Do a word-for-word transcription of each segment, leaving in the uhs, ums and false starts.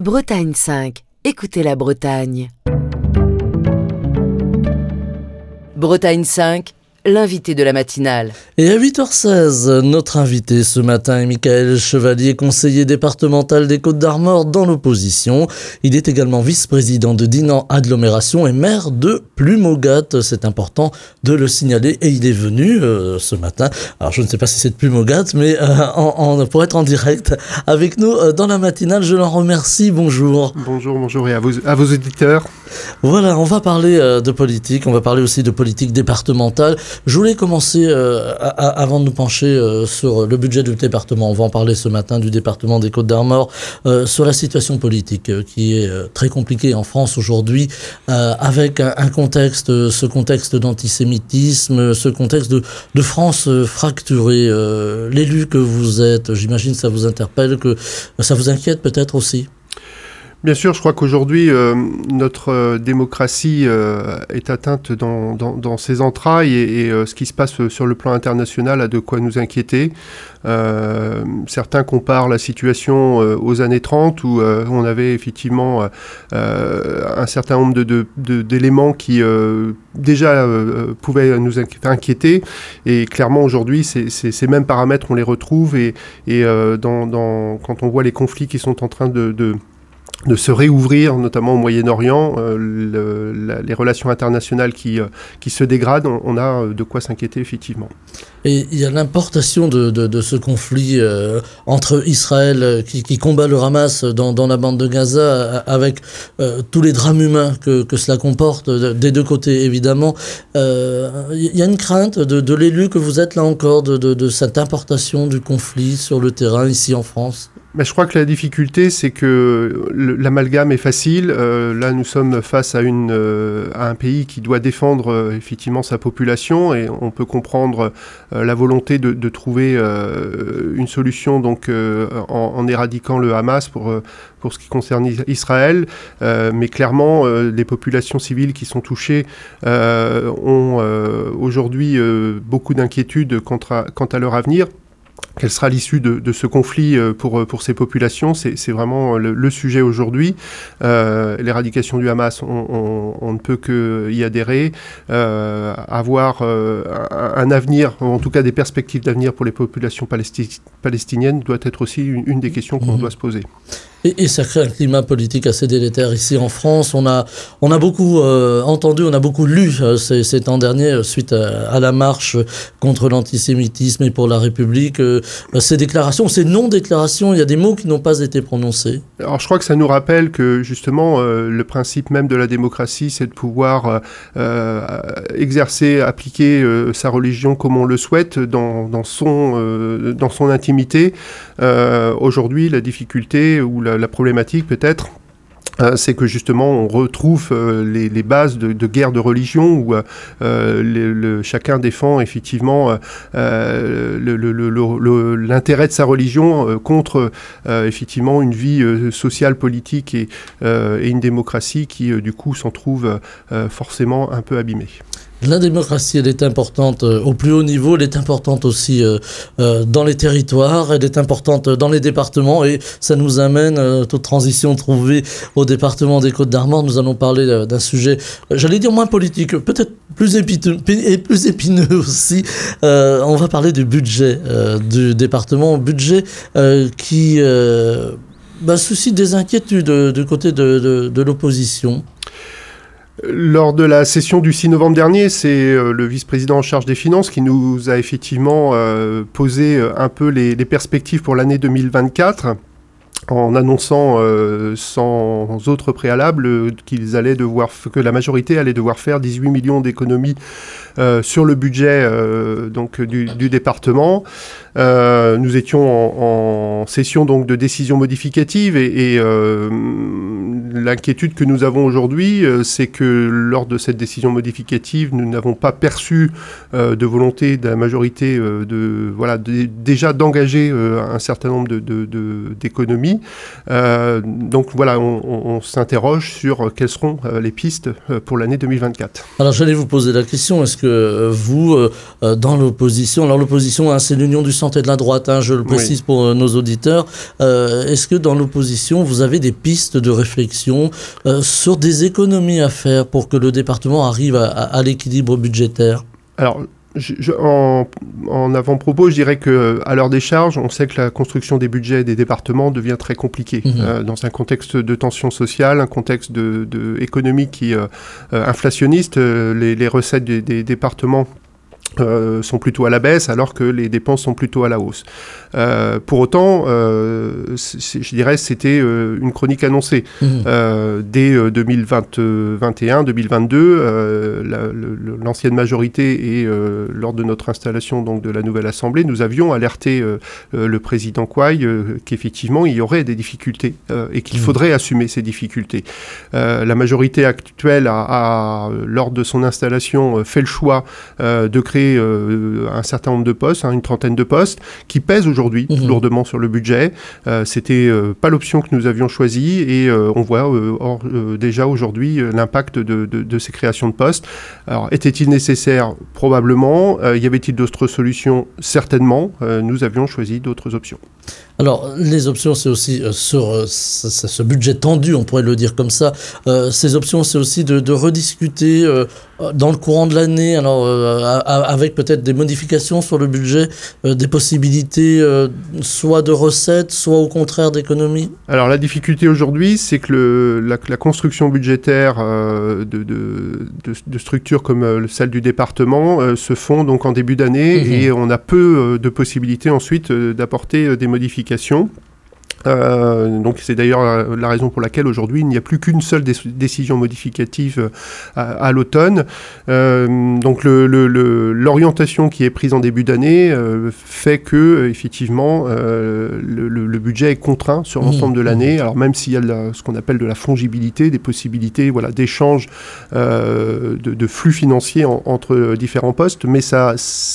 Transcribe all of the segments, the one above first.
Bretagne cinq. Écoutez la Bretagne. Bretagne cinq, l'invité de la matinale. Et à huit heures seize, notre invité ce matin est Michaël Chevalier, conseiller départemental des Côtes-d'Armor dans l'opposition. Il est également vice-président de Dinan Agglomération et maire de Plumogat. C'est important de le signaler et il est venu euh, ce matin. Alors je ne sais pas si c'est de Plumogat, mais euh, en, en, pour être en direct avec nous euh, dans la matinale, je l'en remercie. Bonjour. Bonjour, bonjour et à vos, à vos auditeurs. Voilà, on va parler euh, de politique, on va parler aussi de politique départementale. Je voulais commencer, euh, à, à, avant de nous pencher euh, sur le budget du département, on va en parler ce matin du département des Côtes-d'Armor, euh, sur la situation politique euh, qui est euh, très compliquée en France aujourd'hui, euh, avec un, un contexte, ce contexte d'antisémitisme, ce contexte de, de France euh, fracturée. Euh, l'élu que vous êtes, j'imagine que ça vous interpelle, que ça vous inquiète peut-être aussi. Bien sûr, je crois qu'aujourd'hui, euh, notre euh, démocratie euh, est atteinte dans, dans, dans ses entrailles et, et euh, ce qui se passe sur le plan international a de quoi nous inquiéter. Euh, certains comparent la situation euh, aux années trente où euh, on avait effectivement euh, un certain nombre de, de, de, d'éléments qui euh, déjà euh, pouvaient nous inquiéter. Et clairement, aujourd'hui, c'est, c'est, ces mêmes paramètres, on les retrouve. Et, et euh, dans, dans, quand on voit les conflits qui sont en train de... de de se réouvrir, notamment au Moyen-Orient, euh, le, la, les relations internationales qui, euh, qui se dégradent, on, on a de quoi s'inquiéter effectivement. Et il y a l'importation de, de, de ce conflit euh, entre Israël euh, qui, qui combat le Hamas dans, dans la bande de Gaza, euh, avec euh, tous les drames humains que, que cela comporte, de, des deux côtés évidemment. Euh, il y a une crainte de, de l'élu que vous êtes là encore, de, de, de cette importation du conflit sur le terrain ici en France. Mais je crois que la difficulté, c'est que le, l'amalgame est facile. Euh, là, nous sommes face à, une, euh, à un pays qui doit défendre euh, effectivement sa population et on peut comprendre euh, la volonté de, de trouver euh, une solution donc, euh, en, en éradiquant le Hamas pour, euh, pour ce qui concerne Israël. Euh, mais clairement, euh, les populations civiles qui sont touchées euh, ont euh, aujourd'hui euh, beaucoup d'inquiétudes quant à, quant à leur avenir. Quelle sera l'issue de, de ce conflit pour, pour ces populations, c'est, c'est vraiment le, le sujet aujourd'hui. Euh, l'éradication du Hamas, on, on, on ne peut qu'y adhérer. Euh, avoir euh, un, un avenir, en tout cas des perspectives d'avenir pour les populations palesti- palestiniennes doit être aussi une, une des questions qu'on mmh. doit se poser. Et, et ça crée un climat politique assez délétère ici en France. On a, on a beaucoup euh, entendu, on a beaucoup lu euh, ces, ces temps derniers, euh, suite à, à la marche contre l'antisémitisme et pour la République. Euh, ces déclarations, ces non-déclarations, il y a des mots qui n'ont pas été prononcés. Alors je crois que ça nous rappelle que justement euh, le principe même de la démocratie, c'est de pouvoir euh, exercer, appliquer euh, sa religion comme on le souhaite dans, dans, son, euh, dans son intimité. Euh, aujourd'hui, la difficulté ou la, la problématique peut-être, Euh, c'est que justement on retrouve euh, les, les bases de, de guerre de religion où euh, le, le, chacun défend effectivement euh, le, le, le, le, l'intérêt de sa religion euh, contre euh, effectivement une vie euh, sociale, politique et, euh, et une démocratie qui euh, du coup s'en trouve euh, forcément un peu abîmée. La démocratie, elle est importante euh, au plus haut niveau, elle est importante aussi euh, euh, dans les territoires, elle est importante dans les départements et ça nous amène, euh, toute transition trouvée au département des Côtes-d'Armor. Nous allons parler euh, d'un sujet, euh, j'allais dire moins politique, peut-être plus épineux, et plus épineux aussi. Euh, on va parler du budget euh, du département, budget euh, qui euh, bah, suscite des inquiétudes euh, du côté de, de, de l'opposition. Lors de la session du six novembre dernier, c'est euh, le vice-président en charge des finances qui nous a effectivement euh, posé un peu les, les perspectives pour l'année deux mille vingt-quatre en annonçant euh, sans autre préalable qu'ils allaient devoir, que la majorité allait devoir faire dix-huit millions d'économies euh, sur le budget euh, donc, du, du département. Euh, nous étions en, en session donc, de décision modificative et, et euh, l'inquiétude que nous avons aujourd'hui, euh, c'est que lors de cette décision modificative, nous n'avons pas perçu euh, de volonté de la majorité euh, de, voilà, de, déjà d'engager euh, un certain nombre de, de, de, d'économies. Euh, donc voilà, on, on, on s'interroge sur quelles seront euh, les pistes euh, pour l'année deux mille vingt-quatre. Alors j'allais vous poser la question, est-ce que euh, vous, euh, dans l'opposition, alors l'opposition, hein, c'est l'union du centre et de la droite, hein, je le précise oui. pour euh, nos auditeurs, euh, est-ce que dans l'opposition, vous avez des pistes de réflexion euh, sur des économies à faire pour que le département arrive à, à, à l'équilibre budgétaire ? Alors, Je, je, en, en avant-propos, je dirais qu'à l'heure des charges, on sait que la construction des budgets des départements devient très compliquée. Mmh. Euh, dans un contexte de tension sociale, un contexte de, de économie qui euh, inflationniste, euh, les, les recettes des, des départements Euh, sont plutôt à la baisse alors que les dépenses sont plutôt à la hausse. Euh, pour autant, euh, je dirais c'était euh, une chronique annoncée. Mmh. Euh, dès euh, deux mille vingt et un deux mille vingt-deux, euh, la, le, l'ancienne majorité et euh, lors de notre installation donc, de la nouvelle Assemblée, nous avions alerté euh, euh, le président Quaille euh, qu'effectivement il y aurait des difficultés euh, et qu'il mmh. faudrait assumer ces difficultés. Euh, la majorité actuelle a, a, lors de son installation, fait le choix euh, de créer Euh, un certain nombre de postes, hein, une trentaine de postes, qui pèsent aujourd'hui mmh. lourdement sur le budget. Euh, c'était euh, pas l'option que nous avions choisie et euh, on voit euh, or, euh, déjà aujourd'hui euh, l'impact de, de, de ces créations de postes. Alors, était-il nécessaire ? Probablement. Euh, y avait-il d'autres solutions ? Certainement. Euh, nous avions choisi d'autres options. Alors, les options, c'est aussi euh, sur euh, ce, ce budget tendu, on pourrait le dire comme ça. Euh, ces options, c'est aussi de, de rediscuter euh, dans le courant de l'année, alors euh, avec peut-être des modifications sur le budget, euh, des possibilités euh, soit de recettes, soit au contraire d'économies. Alors, la difficulté aujourd'hui, c'est que le, la, la construction budgétaire euh, de, de, de, de structures comme euh, celle du département euh, se font donc en début d'année mmh. et on a peu euh, de possibilités ensuite euh, d'apporter euh, des modifications. Euh, donc c'est d'ailleurs la, la raison pour laquelle aujourd'hui il n'y a plus qu'une seule dé- décision modificative à, à l'automne. Euh, donc le, le, le, l'orientation qui est prise en début d'année euh, fait que effectivement euh, le, le, le budget est contraint sur l'ensemble mmh. de l'année. Alors même s'il y a de la, ce qu'on appelle de la fongibilité, des possibilités voilà, d'échange euh, de, de flux financiers en, entre différents postes, mais ça,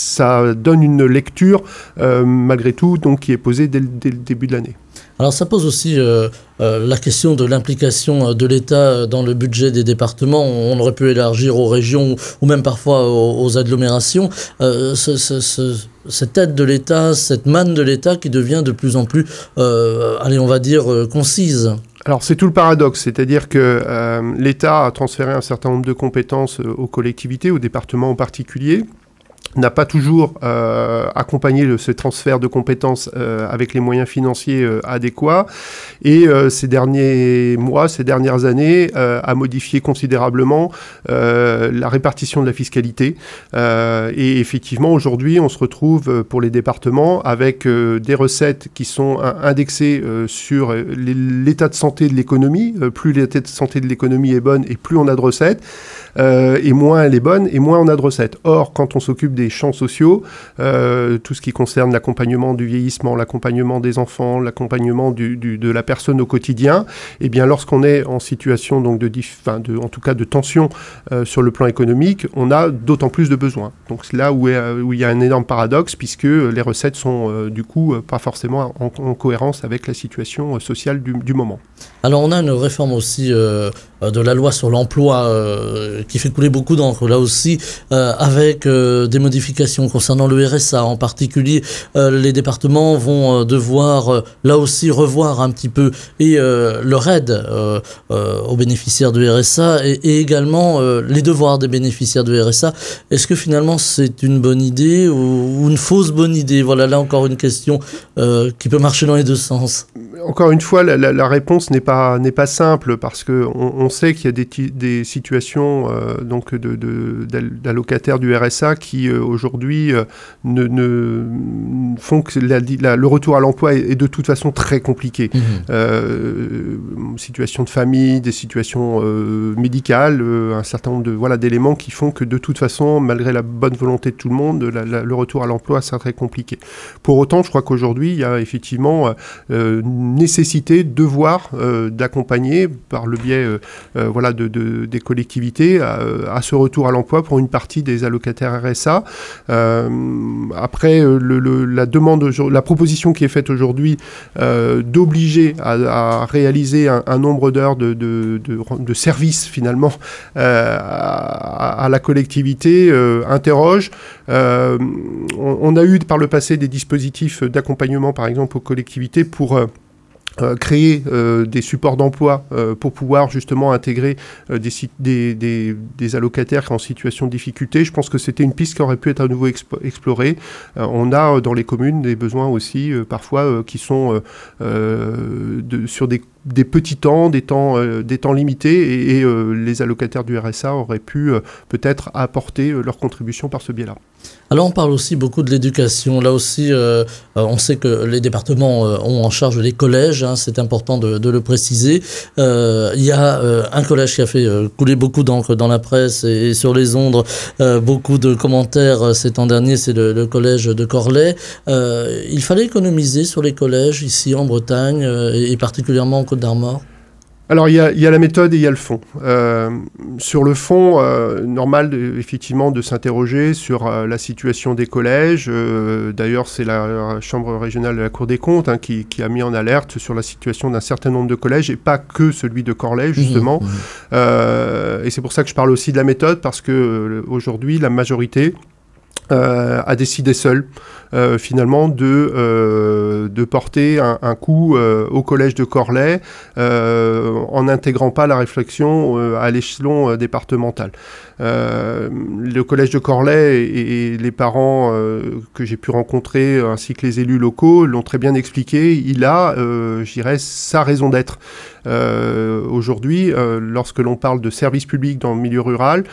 ça donne une lecture euh, malgré tout donc, qui est posée dès, dès le début de l'année. Alors ça pose aussi euh, euh, la question de l'implication de l'État dans le budget des départements. On aurait pu élargir aux régions ou même parfois aux, aux agglomérations. Euh, ce, ce, ce, cette aide de l'État, cette manne de l'État qui devient de plus en plus, euh, allez, on va dire, euh, concise. Alors c'est tout le paradoxe, c'est-à-dire que euh, l'État a transféré un certain nombre de compétences aux collectivités, aux départements en particulier, n'a pas toujours euh, accompagné le, ce transfert de compétences euh, avec les moyens financiers euh, adéquats et euh, ces derniers mois, ces dernières années euh, a modifié considérablement euh, la répartition de la fiscalité euh, et effectivement aujourd'hui on se retrouve pour les départements avec euh, des recettes qui sont indexées euh, sur l'état de santé de l'économie. Euh, plus l'état de santé de l'économie est bonne et plus on a de recettes euh, et moins elle est bonne et moins on a de recettes. Or quand on s'occupe des champs sociaux, euh, tout ce qui concerne l'accompagnement du vieillissement, l'accompagnement des enfants, l'accompagnement du, du, de la personne au quotidien, et eh bien lorsqu'on est en situation donc de, enfin de, en tout cas de tension euh, sur le plan économique, on a d'autant plus de besoins. Donc c'est là où, est, où il y a un énorme paradoxe puisque les recettes sont euh, du coup pas forcément en, en cohérence avec la situation sociale du, du moment. Alors on a une réforme aussi euh, de la loi sur l'emploi euh, qui fait couler beaucoup d'encre là aussi euh, avec euh, des modifications concernant le R S A en particulier. Euh, les départements vont euh, devoir euh, là aussi revoir un petit peu et euh, leur aide euh, euh, aux bénéficiaires du R S A et, et également euh, les devoirs des bénéficiaires du R S A. Est-ce que finalement c'est une bonne idée ou, ou une fausse bonne idée ? Voilà là encore une question euh, qui peut marcher dans les deux sens. Encore une fois, la, la, la réponse n'est pas, n'est pas simple parce qu'on on sait qu'il y a des, des situations euh, donc de, de, d'allocataires du R S A qui euh, aujourd'hui euh, ne, ne font que la, la, le retour à l'emploi est, est de toute façon très compliqué. Mmh. Euh, situation de famille, des situations euh, médicales, euh, un certain nombre de, voilà, d'éléments qui font que de toute façon, malgré la bonne volonté de tout le monde, la, la, le retour à l'emploi sera très compliqué. Pour autant, je crois qu'aujourd'hui, il y a effectivement euh, nécessité, devoir euh, d'accompagner par le biais euh, euh, voilà, de, de, des collectivités à, à ce retour à l'emploi pour une partie des allocataires R S A. Euh, après, le, le, la demande, la proposition qui est faite aujourd'hui euh, d'obliger à, à réaliser un, un nombre d'heures de, de, de, de services finalement euh, à, à la collectivité euh, interroge. Euh, on, on a eu par le passé des dispositifs d'accompagnement, par exemple, aux collectivités pour euh, euh, créer euh, des supports d'emploi euh, pour pouvoir justement intégrer euh, des, des, des, des allocataires en situation de difficulté. Je pense que c'était une piste qui aurait pu être à nouveau expo- explorée. Euh, on a euh, dans les communes des besoins aussi euh, parfois euh, qui sont euh, euh, de, sur des des petits temps, des temps, euh, des temps limités, et, et euh, les allocataires du R S A auraient pu euh, peut-être apporter euh, leur contribution par ce biais-là. Alors on parle aussi beaucoup de l'éducation. Là aussi, euh, on sait que les départements euh, ont en charge les collèges, hein, c'est important de, de le préciser. Euh, il y a euh, un collège qui a fait euh, couler beaucoup d'encre dans la presse et, et sur les ondes, euh, beaucoup de commentaires euh, ces temps derniers, c'est le, le collège de Corlay. Euh, il fallait économiser sur les collèges ici en Bretagne euh, et, et particulièrement en Côte d'Armor. Alors, il y, y a la méthode et il y a le fond. Euh, sur le fond, euh, normal, de, effectivement, de s'interroger sur euh, la situation des collèges. Euh, d'ailleurs, c'est la, la Chambre régionale de la Cour des comptes hein, qui, qui a mis en alerte sur la situation d'un certain nombre de collèges, et pas que celui de Corlay, justement. Mmh, mmh. Euh, et c'est pour ça que je parle aussi de la méthode, parce que euh, aujourd'hui, la majorité Euh, a décidé seul, euh, finalement, de, euh, de porter un, un coup euh, au collège de Corlay euh, en n'intégrant pas la réflexion euh, à l'échelon euh, départemental. Euh, le collège de Corlay et, et les parents euh, que j'ai pu rencontrer, ainsi que les élus locaux, l'ont très bien expliqué. Il a, euh, je dirais, sa raison d'être. Euh, aujourd'hui, euh, lorsque l'on parle de service public dans le milieu rural,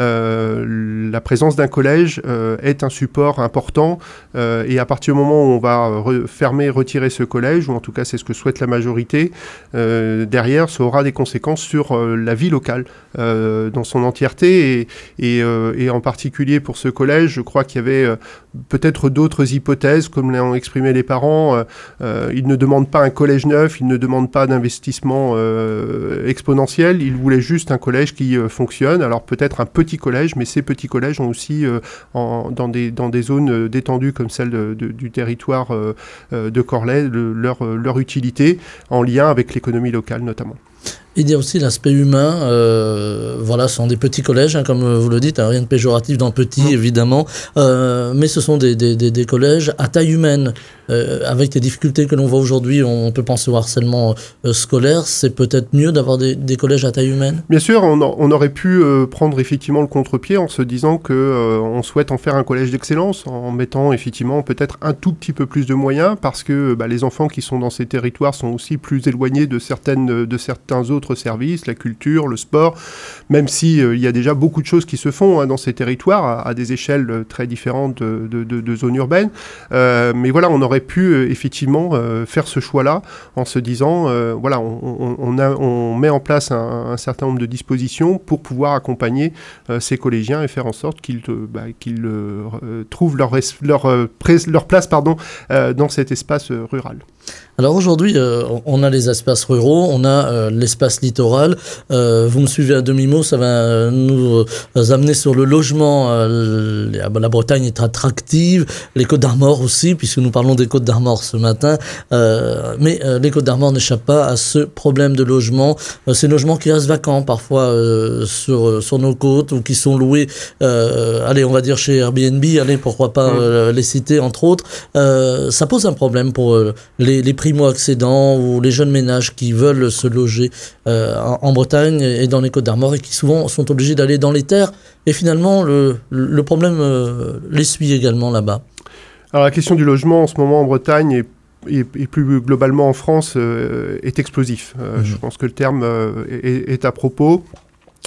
euh, la présence d'un collège euh, est un support important euh, et à partir du moment où on va re- fermer, retirer ce collège, ou en tout cas c'est ce que souhaite la majorité, euh, derrière ça aura des conséquences sur euh, la vie locale euh, dans son entièreté et, et, euh, et en particulier pour ce collège, je crois qu'il y avait euh, peut-être d'autres hypothèses comme l'ont exprimé les parents. Euh, euh, ils ne demandent pas un collège neuf, ils ne demandent pas d'investissement Euh, exponentielle, il voulait juste un collège qui euh, fonctionne. Alors peut-être un petit collège, mais ces petits collèges ont aussi, euh, en, dans, des, dans des zones euh, détendues comme celle de, de, du territoire euh, euh, de Corlay, le, leur, leur utilité en lien avec l'économie locale notamment. Il y a aussi l'aspect humain, euh, voilà, ce sont des petits collèges, hein, comme vous le dites, hein, rien de péjoratif dans petit, mmh. évidemment, euh, mais ce sont des, des, des, des collèges à taille humaine, euh, avec les difficultés que l'on voit aujourd'hui, on peut penser au harcèlement euh, scolaire, c'est peut-être mieux d'avoir des, des collèges à taille humaine ? Bien sûr, on, on aurait pu euh, prendre effectivement le contre-pied en se disant que euh, on souhaite en faire un collège d'excellence, en mettant effectivement peut-être un tout petit peu plus de moyens, parce que bah, les enfants qui sont dans ces territoires sont aussi plus éloignés de, certaines, de certains autres services, la culture, le sport, même si euh, il y a déjà beaucoup de choses qui se font hein, dans ces territoires à, à des échelles euh, très différentes de, de, de, de zones urbaines. Euh, mais voilà, on aurait pu euh, effectivement euh, faire ce choix-là en se disant, euh, voilà, on, on, on, a, on met en place un, un certain nombre de dispositions pour pouvoir accompagner euh, ces collégiens et faire en sorte qu'ils, euh, bah, qu'ils euh, trouvent leur, leur, euh, leur place pardon, euh, dans cet espace euh, rural. Alors aujourd'hui, euh, on a les espaces ruraux, on a euh, l'espace littoral. Euh, vous me suivez à demi-mot, ça va nous euh, amener sur le logement. Euh, la Bretagne est attractive, les Côtes d'Armor aussi, puisque nous parlons des Côtes d'Armor ce matin. Euh, mais euh, les Côtes d'Armor n'échappent pas à ce problème de logement. Euh, ces logements qui restent vacants parfois euh, sur, sur nos côtes ou qui sont loués, euh, allez, on va dire chez Airbnb, allez, pourquoi pas euh, les citer entre autres. Euh, ça pose un problème pour euh, les, les primo-accédants ou les jeunes ménages qui veulent se loger euh, en, en Bretagne et dans les Côtes d'Armor et qui souvent sont obligés d'aller dans les terres. Et finalement, le, le problème euh, les suit également là-bas. Alors la question du logement en ce moment en Bretagne est Et, et plus globalement en France, euh, est explosif. Euh, mmh. Je pense que le terme euh, est, est à propos.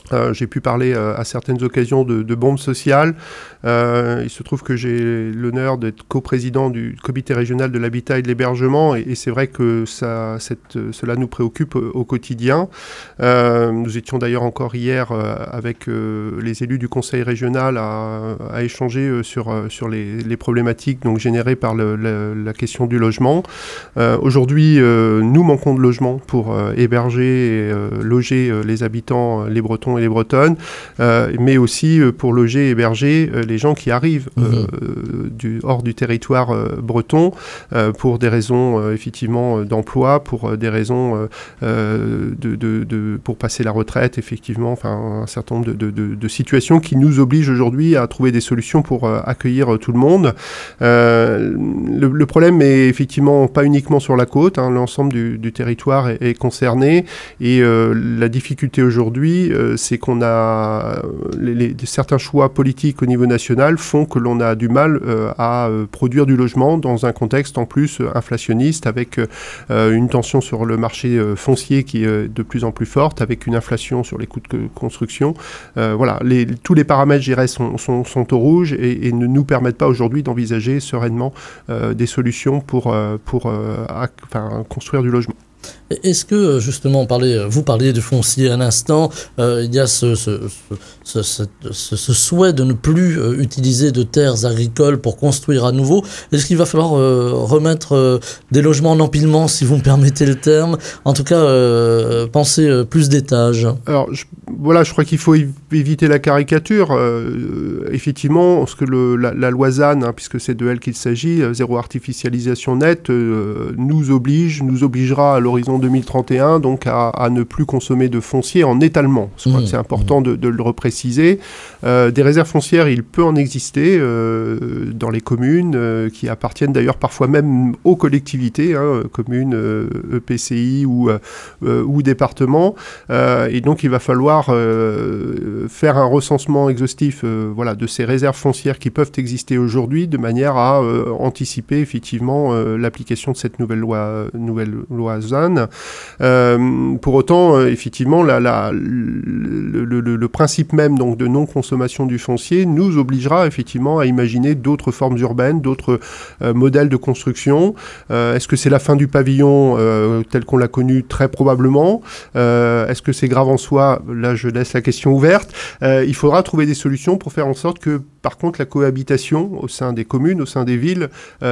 Euh, j'ai pu parler euh, à certaines occasions de, de bombes sociales. Euh, il se trouve que j'ai l'honneur d'être coprésident du comité régional de l'habitat et de l'hébergement, et, et c'est vrai que ça, cette, cela nous préoccupe au, au quotidien. Euh, nous étions d'ailleurs encore hier euh, avec euh, les élus du conseil régional à, à échanger sur, sur les, les problématiques donc, générées par le, le, la question du logement. Euh, aujourd'hui, euh, nous manquons de logements pour euh, héberger et euh, loger euh, les habitants, les Bretons et les Bretonnes, euh, mais aussi euh, pour loger et héberger euh, les gens qui arrivent euh, mmh. du, hors du territoire euh, breton euh, pour des raisons euh, effectivement d'emploi, pour euh, des raisons euh, de, de, de, pour passer la retraite, effectivement, enfin un certain nombre de, de, de, de situations qui nous obligent aujourd'hui à trouver des solutions pour euh, accueillir tout le monde. Euh, le, le problème est effectivement pas uniquement sur la côte, hein, l'ensemble du, du territoire est, est concerné, et euh, la difficulté aujourd'hui, euh, c'est qu'on a les, les, certains choix politiques au niveau national font que l'on a du mal euh, à euh, produire du logement dans un contexte en plus euh, inflationniste, avec euh, une tension sur le marché euh, foncier qui est de plus en plus forte, avec une inflation sur les coûts de construction. Euh, voilà, les, tous les paramètres, je dirais, sont, sont, sont au rouge et, et ne nous permettent pas aujourd'hui d'envisager sereinement euh, des solutions pour, euh, pour euh, à, enfin, construire du logement. Est-ce que, justement, on parlait, vous parliez de foncier un instant, euh, il y a ce, ce, ce, ce, ce, ce souhait de ne plus euh, utiliser de terres agricoles pour construire à nouveau. Est-ce qu'il va falloir euh, remettre euh, des logements en empilement, si vous me permettez le terme? En tout cas, euh, penser euh, plus d'étages. Alors, je, voilà, je crois qu'il faut éviter la caricature. Euh, effectivement, ce que le, la, la loi Z A N, hein, puisque c'est de elle qu'il s'agit, euh, zéro artificialisation nette, euh, nous oblige, nous obligera à l'horizon deux mille trente et un, donc à, à ne plus consommer de foncier en étalement. Je crois mmh. que c'est important de, de le repréciser. Euh, des réserves foncières, il peut en exister euh, dans les communes, euh, qui appartiennent d'ailleurs parfois même aux collectivités, hein, communes, euh, E P C I ou, euh, ou départements. Euh, et donc il va falloir euh, faire un recensement exhaustif euh, voilà, de ces réserves foncières qui peuvent exister aujourd'hui, de manière à euh, anticiper effectivement euh, l'application de cette nouvelle loi, nouvelle loi Z A N. Euh, pour autant, euh, effectivement, la, la, le, le, le, le principe même donc, de non-consommation du foncier nous obligera effectivement à imaginer d'autres formes urbaines, d'autres euh, modèles de construction. Euh, est-ce que c'est la fin du pavillon euh, tel qu'on l'a connu? Très probablement. Euh, est-ce que c'est grave en soi? Là, je laisse la question ouverte. Euh, il faudra trouver des solutions pour faire en sorte que, par contre, la cohabitation au sein des communes, au sein des villes,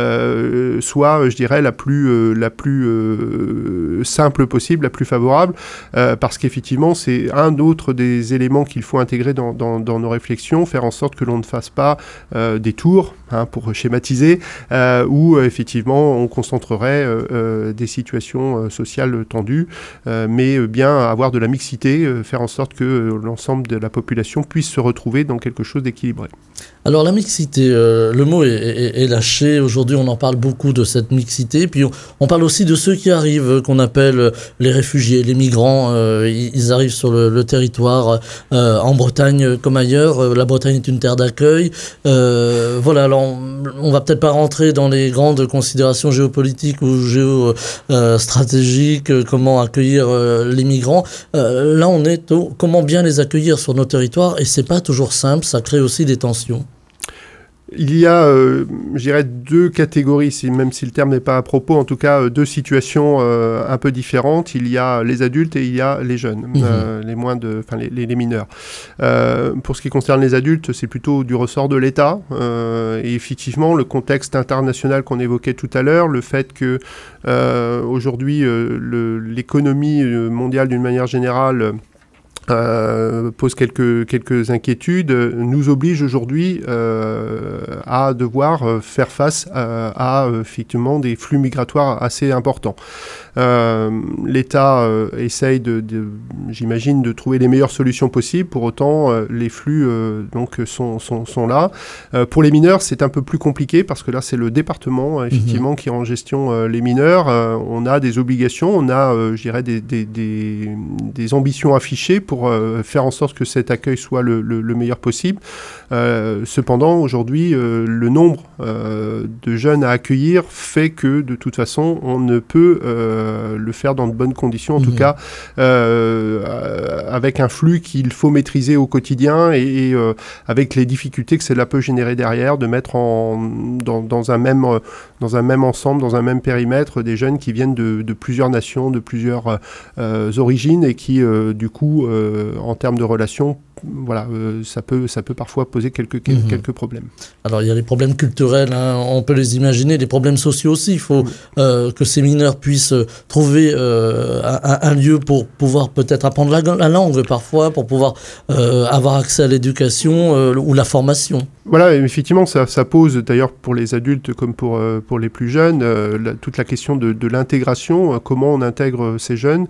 euh, soit, je dirais, la plus, euh, la plus euh, simple possible, la plus favorable, euh, parce qu'effectivement, c'est un autre des éléments qu'il faut intégrer dans, dans, dans nos réflexions, faire en sorte que l'on ne fasse pas euh, des tours, hein, pour schématiser, euh, où euh, effectivement on concentrerait euh, euh, des situations euh, sociales tendues, euh, mais euh, bien avoir de la mixité, euh, faire en sorte que euh, l'ensemble de la population puisse se retrouver dans quelque chose d'équilibré. Alors la mixité, euh, le mot est, est, est lâché, aujourd'hui on en parle beaucoup de cette mixité, puis on, on parle aussi de ceux qui arrivent, euh, qu'on appelle les réfugiés, les migrants, euh, ils arrivent sur le, le territoire, euh, en Bretagne comme ailleurs, euh, la Bretagne est une terre d'accueil, euh, voilà, alors on, on va peut-être pas rentrer dans les grandes considérations géopolitiques ou géostratégiques, euh, comment accueillir euh, les migrants, euh, là on est au comment bien les accueillir sur nos territoires, et c'est pas toujours simple, ça crée aussi des tensions. Il y a, euh, je dirais, deux catégories, si, même si le terme n'est pas à propos, en tout cas deux situations euh, un peu différentes. Il y a les adultes et il y a les jeunes, mmh. euh, les moins de, enfin les, les, les mineurs. Euh, pour ce qui concerne les adultes, c'est plutôt du ressort de l'État. Euh, et effectivement, le contexte international qu'on évoquait tout à l'heure, le fait que euh, aujourd'hui euh, le, l'économie mondiale d'une manière générale Euh, pose quelques, quelques inquiétudes, nous oblige aujourd'hui euh, à devoir faire face à, à effectivement des flux migratoires assez importants. Euh, L'État euh, essaye, de, de, j'imagine, de trouver les meilleures solutions possibles. Pour autant, euh, les flux euh, donc, sont, sont, sont là. Euh, pour les mineurs, c'est un peu plus compliqué parce que là, c'est le département, euh, effectivement, mmh. qui est en gestion euh, les mineurs. Euh, on a des obligations, on a, euh, je dirais, des, des, des, des ambitions affichées pour euh, faire en sorte que cet accueil soit le, le, le meilleur possible. Euh, cependant, aujourd'hui, euh, le nombre euh, de jeunes à accueillir fait que, de toute façon, on ne peut euh, le faire dans de bonnes conditions, en mmh. tout cas, euh, avec un flux qu'il faut maîtriser au quotidien et, et euh, avec les difficultés que cela peut générer derrière, de mettre en, dans, dans, un même, dans un même ensemble, dans un même périmètre, des jeunes qui viennent de, de plusieurs nations, de plusieurs euh, origines et qui, euh, du coup, euh, en termes de relations, voilà, euh, ça peut, ça peut parfois poser quelques, quelques, mmh. quelques problèmes. Alors, il y a les problèmes culturels, hein, on peut les imaginer, les problèmes sociaux aussi. Il faut mmh. euh, que ces mineurs puissent trouver euh, un, un lieu pour pouvoir peut-être apprendre la, la langue parfois, pour pouvoir euh, avoir accès à l'éducation euh, ou la formation. Voilà, effectivement, ça, ça pose d'ailleurs pour les adultes comme pour, euh, pour les plus jeunes, euh, la, toute la question de, de l'intégration, euh, comment on intègre ces jeunes,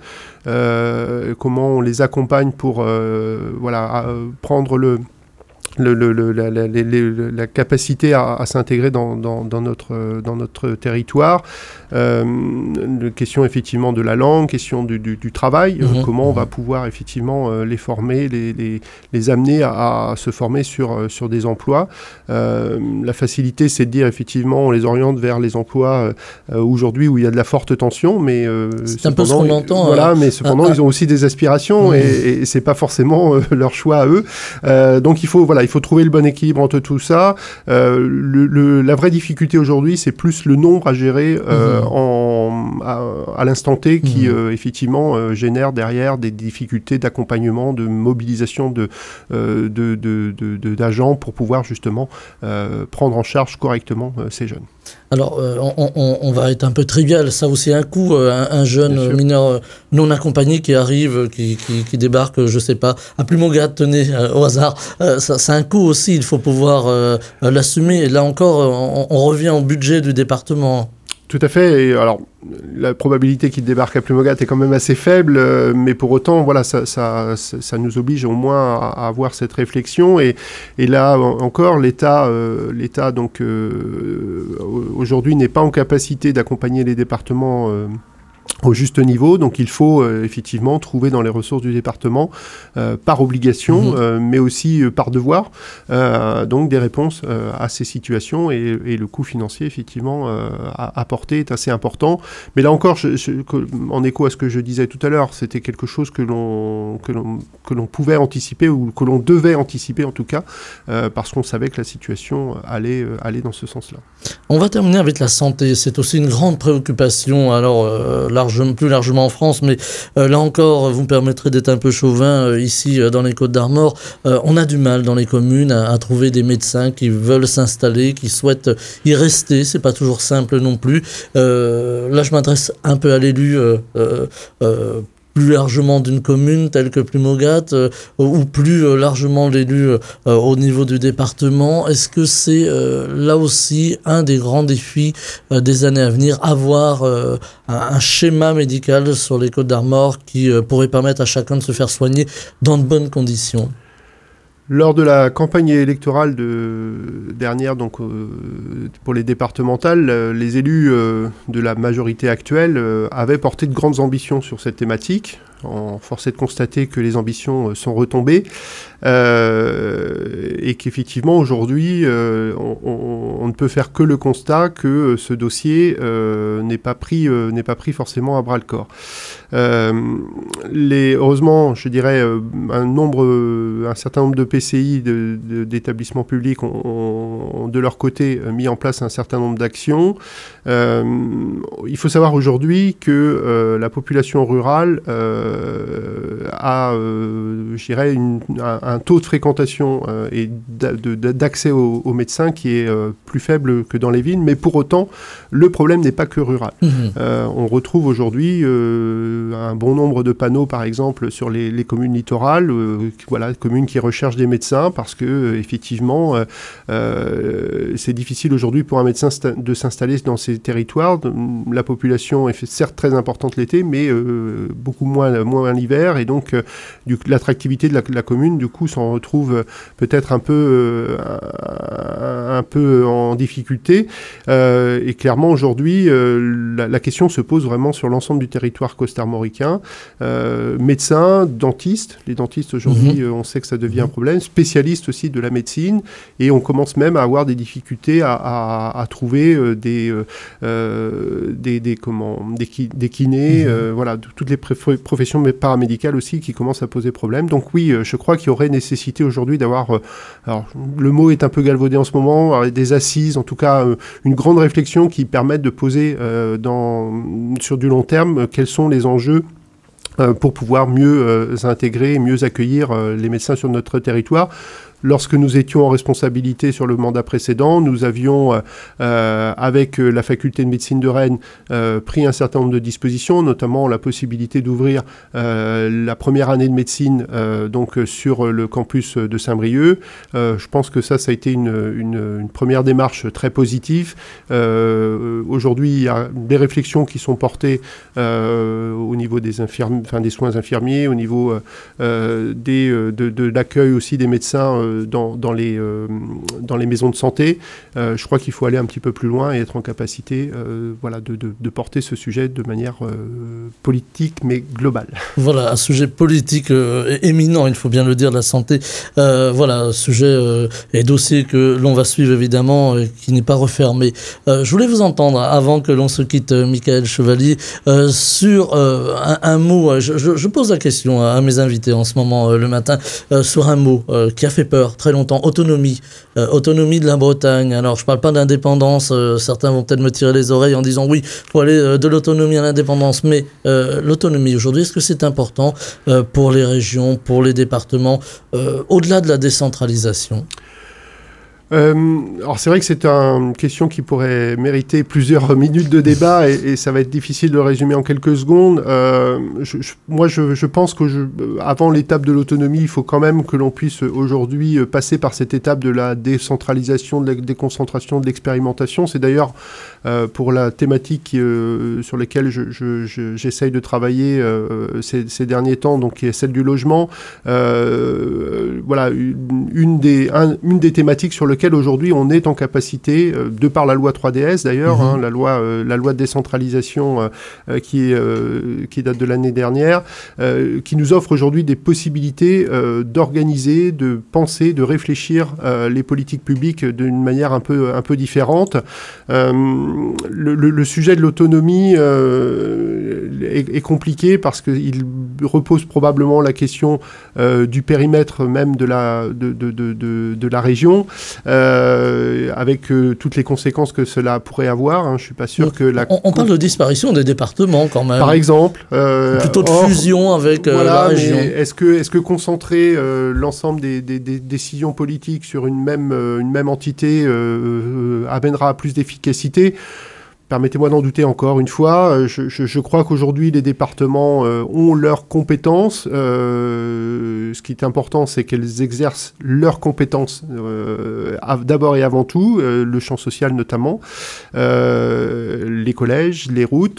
euh, comment on les accompagne pour euh, voilà, à, prendre le... Le, le, le, la, la, la, la capacité à, à s'intégrer dans, dans, dans, notre, dans notre territoire. Euh, question effectivement de la langue, question du, du, du travail, mmh, euh, comment mmh. on va pouvoir effectivement euh, les former, les, les, les amener à, à se former sur, sur des emplois. Euh, la facilité, c'est de dire effectivement on les oriente vers les emplois euh, aujourd'hui où il y a de la forte tension, mais euh, c'est un peu ce qu'on entend. Voilà, euh, mais cependant euh, ils ont aussi des aspirations mmh. et, et c'est pas forcément euh, leur choix à eux. Euh, donc il faut voilà. Il faut trouver le bon équilibre entre tout ça. Euh, le, le, la vraie difficulté aujourd'hui, c'est plus le nombre à gérer euh, mmh. en, à, à l'instant T qui, mmh. euh, effectivement, euh, génère derrière des difficultés d'accompagnement, de mobilisation de, euh, de, de, de, de, d'agents pour pouvoir justement euh, prendre en charge correctement euh, ces jeunes. Alors, euh, on, on, on va être un peu trivial, ça aussi un coup, euh, un, un jeune euh, mineur non accompagné qui arrive, qui, qui, qui débarque, je sais pas, à Plumogat, tenez, euh, au hasard, euh, ça, c'est un coup aussi, il faut pouvoir euh, l'assumer. Et là encore, on, on revient au budget du département. Tout à fait. Et alors, la probabilité qu'il débarque à Plumogat est quand même assez faible, euh, mais pour autant, voilà, ça, ça, ça, ça nous oblige au moins à, à avoir cette réflexion. Et, et là en, encore, l'État, euh, l'État donc euh, aujourd'hui n'est pas en capacité d'accompagner les départements. Euh, au juste niveau, donc il faut euh, effectivement trouver dans les ressources du département, euh, par obligation, mmh. euh, mais aussi euh, par devoir, euh, donc des réponses euh, à ces situations, et, et le coût financier effectivement euh, à apporter est assez important. Mais là encore, je, je, en écho à ce que je disais tout à l'heure, c'était quelque chose que l'on, que l'on, que l'on pouvait anticiper, ou que l'on devait anticiper en tout cas, euh, parce qu'on savait que la situation allait, euh, allait dans ce sens-là. On va terminer avec la santé, c'est aussi une grande préoccupation, alors euh, largement, plus largement en France, mais euh, là encore, vous me permettrez d'être un peu chauvin, euh, ici euh, dans les Côtes-d'Armor, euh, on a du mal dans les communes à, à trouver des médecins qui veulent s'installer, qui souhaitent y rester, c'est pas toujours simple non plus. Euh, là je m'adresse un peu à l'élu euh, euh, euh, plus largement d'une commune telle que Plumogat, euh, ou plus euh, largement l'élu euh, au niveau du département. Est-ce que c'est euh, là aussi un des grands défis euh, des années à venir, avoir euh, un, un schéma médical sur les Côtes-d'Armor qui euh, pourrait permettre à chacun de se faire soigner dans de bonnes conditions ? Lors de la campagne électorale de, dernière, donc euh, pour les départementales, euh, les élus euh, de la majorité actuelle euh, avaient porté de grandes ambitions sur cette thématique. En force est de constater que les ambitions euh, sont retombées euh, et qu'effectivement aujourd'hui euh, on, on, on ne peut faire que le constat que euh, ce dossier euh, n'est pas pris, euh, n'est pas pris forcément à bras le corps. Euh, les, heureusement, je dirais, euh, un nombre, euh, un certain nombre de P C I, de, de, d'établissements publics ont, ont de leur côté mis en place un certain nombre d'actions. Euh, il faut savoir aujourd'hui que euh, la population rurale euh, a, euh, je dirais, une, un, un taux de fréquentation euh, et de, de, d'accès aux, aux médecins qui est euh, plus faible que dans les villes, mais pour autant, le problème n'est pas que rural. Mmh. Euh, on retrouve aujourd'hui euh, un bon nombre de panneaux, par exemple, sur les, les communes littorales, euh, voilà, communes qui recherchent des médecins parce que, euh, effectivement, euh, euh, c'est difficile aujourd'hui pour un médecin sta- de s'installer dans ces territoires. La population est certes très importante l'été, mais euh, beaucoup moins, moins l'hiver, et donc euh, du, l'attractivité de la, la commune, du coup, s'en retrouve euh, peut-être un peu, euh, un, un peu en difficulté. Euh, et clairement, aujourd'hui, euh, la, la question se pose vraiment sur l'ensemble du territoire costarmoricain. Euh, médecins, dentistes, les dentistes aujourd'hui, mmh. euh, on sait que ça devient un problème, spécialistes aussi de la médecine, et on commence même à avoir des difficultés à, à, à trouver euh, des, euh, des, des, comment, des, ki- des kinés, mmh. euh, voilà, toutes les pré- professions profession paramédicale aussi qui commence à poser problème. Donc oui, euh, je crois qu'il y aurait nécessité aujourd'hui d'avoir, euh, alors le mot est un peu galvaudé en ce moment, euh, des assises, en tout cas euh, une grande réflexion qui permette de poser euh, dans, sur du long terme euh, quels sont les enjeux euh, pour pouvoir mieux euh, intégrer et mieux accueillir euh, les médecins sur notre territoire. Lorsque nous étions en responsabilité sur le mandat précédent, nous avions, euh, avec la faculté de médecine de Rennes, euh, pris un certain nombre de dispositions, notamment la possibilité d'ouvrir euh, la première année de médecine euh, donc sur le campus de Saint-Brieuc. Euh, je pense que ça, ça a été une, une, une première démarche très positive. Euh, aujourd'hui, il y a des réflexions qui sont portées euh, au niveau des, infirmi- enfin, des soins infirmiers, au niveau euh, des, de, de l'accueil aussi des médecins euh, Dans, dans, les, euh, dans les maisons de santé. Euh, je crois qu'il faut aller un petit peu plus loin et être en capacité euh, voilà, de, de, de porter ce sujet de manière euh, politique mais globale. Voilà, un sujet politique euh, éminent, il faut bien le dire, la santé. Euh, voilà, un sujet euh, et dossier que l'on va suivre évidemment, et qui n'est pas refermé. Euh, je voulais vous entendre, avant que l'on se quitte, euh, Michaël Chevalier, euh, sur euh, un, un mot. Je, je, je pose la question à, à mes invités en ce moment, euh, le matin, euh, sur un mot euh, qui a fait peur très longtemps, autonomie, euh, autonomie de la Bretagne. Alors je ne parle pas d'indépendance, euh, certains vont peut-être me tirer les oreilles en disant oui, il faut aller euh, de l'autonomie à l'indépendance, mais euh, l'autonomie aujourd'hui, est-ce que c'est important euh, pour les régions, pour les départements, euh, au-delà de la décentralisation ? Euh, alors c'est vrai que c'est une question qui pourrait mériter plusieurs minutes de débat et, et ça va être difficile de le résumer en quelques secondes. Euh, je, je, moi je, je pense qu'avant l'étape de l'autonomie, il faut quand même que l'on puisse aujourd'hui passer par cette étape de la décentralisation, de la déconcentration, de l'expérimentation. C'est d'ailleurs euh, pour la thématique euh, sur laquelle je, je, je, j'essaye de travailler euh, ces, ces derniers temps, donc qui est celle du logement. Euh, voilà, une, une, des, un, une des thématiques sur lesquelles aujourd'hui on est en capacité, euh, de par la loi trois D S d'ailleurs, mmh. hein, la, loi, euh, la loi de décentralisation euh, qui, euh, qui date de l'année dernière, euh, qui nous offre aujourd'hui des possibilités euh, d'organiser, de penser, de réfléchir euh, les politiques publiques d'une manière un peu, un peu différente. Euh, le, le, le sujet de l'autonomie euh, est, est compliqué parce qu'il repose probablement la question euh, du périmètre même de la, de, de, de, de, de la région. Euh, avec euh, toutes les conséquences que cela pourrait avoir. Hein. Je ne suis pas sûr que la... On, on parle de disparition des départements quand même. Par exemple. Euh, Plutôt de or, fusion avec euh, voilà, la région. Mais est-ce que, est-ce que concentrer euh, l'ensemble des, des, des décisions politiques sur une même, euh, une même entité euh, euh, amènera à plus d'efficacité ? Permettez-moi d'en douter encore une fois. Je, je, je crois qu'aujourd'hui, les départements euh, ont leurs compétences. Euh, ce qui est important, c'est qu'elles exercent leurs compétences euh, d'abord et avant tout, euh, le champ social notamment, euh, les collèges, les routes,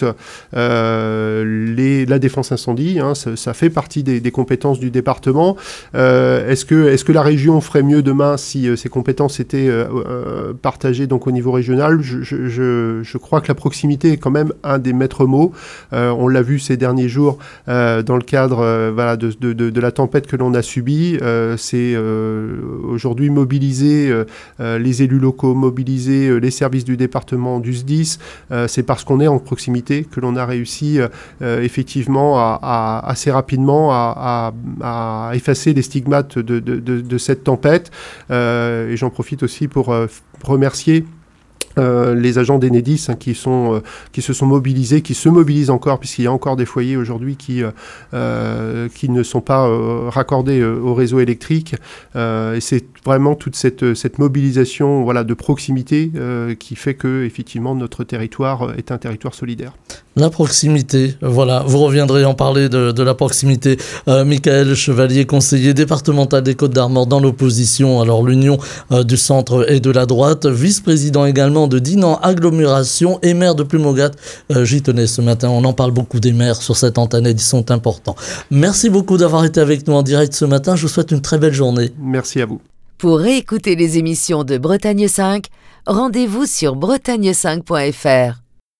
euh, les, la défense incendie. Hein, ça, ça fait partie des, des compétences du département. Euh, est-ce que, est-ce que la région ferait mieux demain si euh, ces compétences étaient euh, euh, partagées donc, au niveau régional ? je, je, je, je crois que la proximité est quand même un des maîtres mots. Euh, on l'a vu ces derniers jours euh, dans le cadre euh, voilà, de, de, de, de la tempête que l'on a subie. Euh, c'est euh, aujourd'hui mobiliser euh, les élus locaux, mobiliser euh, les services du département, du S D I S. Euh, c'est parce qu'on est en proximité que l'on a réussi euh, effectivement à, à, assez rapidement à, à, à effacer les stigmates de, de, de, de cette tempête. Euh, et j'en profite aussi pour euh, remercier Euh, les agents d'Enedis hein, qui, sont, euh, qui se sont mobilisés, qui se mobilisent encore, puisqu'il y a encore des foyers aujourd'hui qui, euh, qui ne sont pas euh, raccordés euh, au réseau électrique. Euh, et c'est vraiment toute cette, cette mobilisation voilà, de proximité euh, qui fait que effectivement notre territoire est un territoire solidaire. La proximité, voilà, vous reviendrez en parler de, de la proximité. Euh, Michaël Chevalier, conseiller départemental des Côtes-d'Armor dans l'opposition, alors l'union euh, du centre et de la droite, vice-président également de Dinan Agglomération et maire de Plumogat. Euh, j'y tenais ce matin, on en parle beaucoup des maires sur cette antenne, ils sont importants. Merci beaucoup d'avoir été avec nous en direct ce matin, je vous souhaite une très belle journée. Merci à vous. Pour réécouter les émissions de Bretagne cinq, rendez-vous sur bretagne cinq point f r.